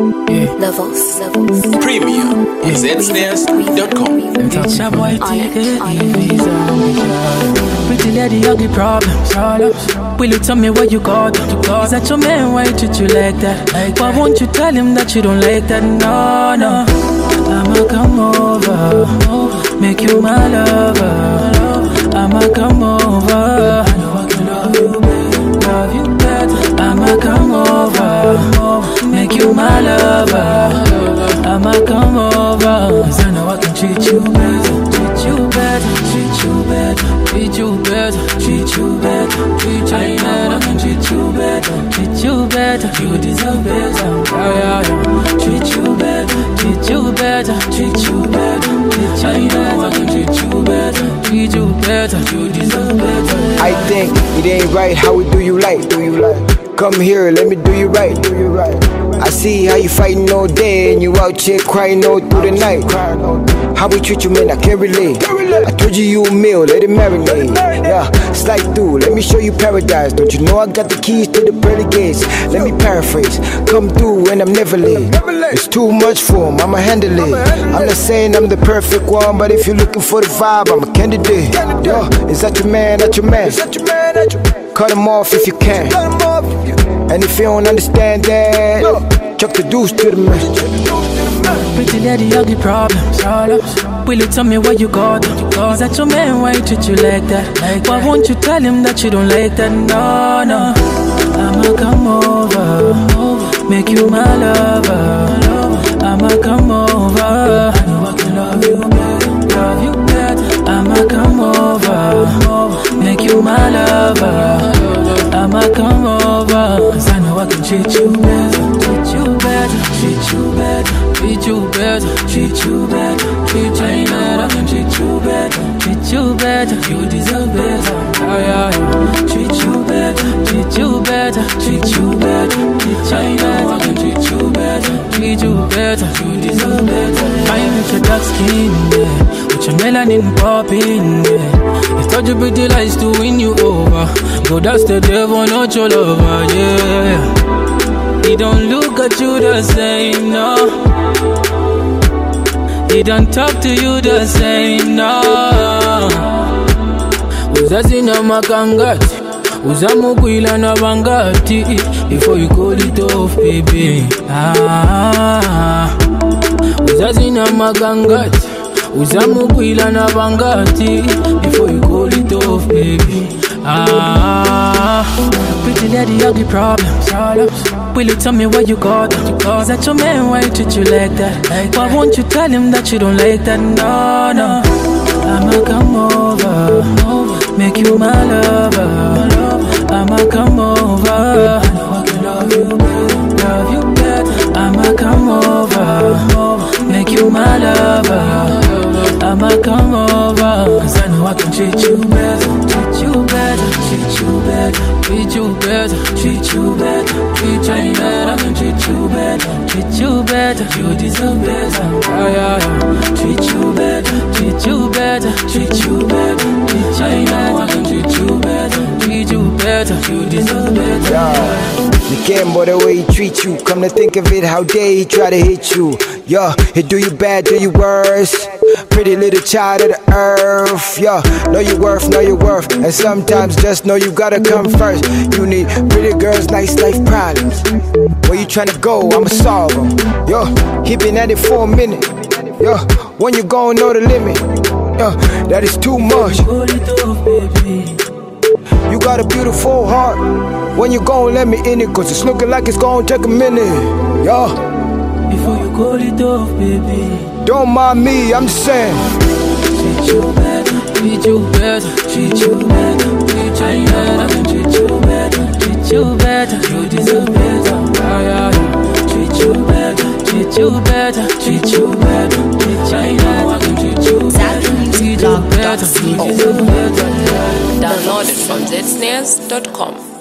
Levels. Premium. ZSNAS.com. Touch a boy, take it easy. Pretty lady, you got problems. Will you tell me what you got? Is that your man? Why treat you like that? Why won't you tell him that you don't like that? No. I'ma come over, make you my lover. I'ma come over, I know I can love you better. I'ma come over, make you my lover. I'ma come over, 'cause I know I can treat you better. Treat you better, treat you better, treat you better, treat you better, treat you better. I can treat you better, treat you better. You deserve better. Yeah. Treat you better, treat you better, treat you better, treat you better. I can treat you better, treat you better. You deserve better. I think it ain't right how we do you like. Come here, let me do you right. I see how you fighting all day and you out here crying all through the night. How we treat you, man, I can't relate. I told you a meal, let it marinate. Yeah, slide through, let me show you paradise. Don't you know I got the keys to the pearly gates? Let me paraphrase, come through and I'm never late. It's too much for him, I'ma handle it. I'm not saying I'm the perfect one, but if you're looking for the vibe, I'm a candidate. Yo, is that your man, that your man? Cut him off if you can. And if you don't understand that, chuck the deuce to the man. Pretty lady, you got problems. Will you tell me what you got? Is that your man? Why treat you like that? Why won't you tell him that you don't like that? No. I'ma come over, make you my lover. I'ma come over, I know I can love you better. I'ma come over, make you my lover. I'ma come over, 'cause I know I can treat you better. Treat you better, treat you better, treat you better, treat you better, treat you better. I can treat you better, treat you better. You deserve better. Yeah. Treat you better, treat you better, treat you better, treat you better. I can treat you better, treat you better. You deserve better. Fine with your dark skin, yeah, with your melanin popping, yeah. It's such a pretty lies to win you over. Go, that's the devil, not your lover, yeah. He don't look at you the same, no. He don't talk to you the same, no. Uzazina makangati, uzamukwila na bangati. Before you call it off, baby. Uzazina makangati, uzamukwila na bangati. Before you call it off, baby. Pretty lady, you got problems. Will you tell me what you got? Is that your man? Why treat you like that? Why won't you tell him that you don't like that? No. I'ma come over, make you my lover. I'ma come over, I know I can love you better. I'ma come over, make you my lover. I'ma come over, 'cause I know I can treat you better. Treat you better, treat you better, treat you better, treat you better, treat you better. I can treat you better, treat you better. You deserve better. Yeah. Treat you better, treat you better, treat you better, treat you better. I can treat you better, treat you better. You deserve better. You can't bother the way he treat you. Come to think of it, how dare he try to hit you? Yeah, he do you bad, do you worse. Pretty little child of the earth. Yeah, know your worth, and sometimes just know you gotta come first. You need pretty girls, nice life problems. Where you tryna go, I'ma solve them. Yo, he been at it for a minute. Yo, when you gon' know the limit. Yo, that is too much. You got a beautiful heart. When you gon' let me in it, 'cause it's looking like it's gon' take a minute. Yo, before you call it off, baby. Don't mind me, I'm just saying. Treat you better, treat you better, treat you better, treat you better. I can treat you better, treat you better. You deserve better. Yeah. Treat you better, treat you better, treat you better, treat you better. I can treat you better, treat you better. You deserve better. Download it from ZSNAS.com.